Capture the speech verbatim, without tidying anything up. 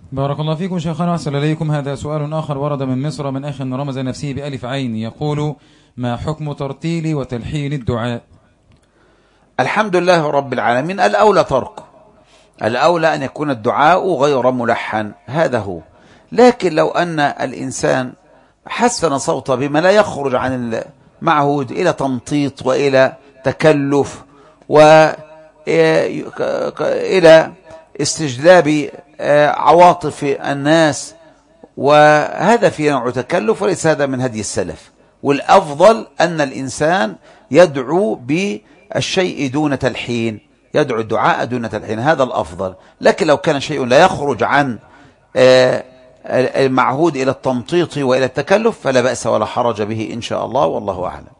بارك الله فيكم شيخنا وأحسن إليكم. هذا سؤال آخر ورد من مصر من أخ رمز نفسه بألف عين، يقول: ما حكم ترتيل وتلحين الدعاء؟ الحمد لله رب العالمين. الأولى تركه، الأولى أن يكون الدعاء غير ملحن، هذا هو. لكن لو أن الإنسان حسن صوته بما لا يخرج عن المعهود إلى تمطيط وإلى تكلف وإلى استجلاب عواطف الناس، وهذا في نوع تكلف، وليس هذا من هدي السلف. والأفضل أن الإنسان يدعو بالشيء دون تلحين، يدعو الدعاء دون تلحين، هذا الأفضل. لكن لو كان شيء لا يخرج عن المعهود إلى التمطيط وإلى التكلف فلا بأس ولا حرج به إن شاء الله، والله أعلم.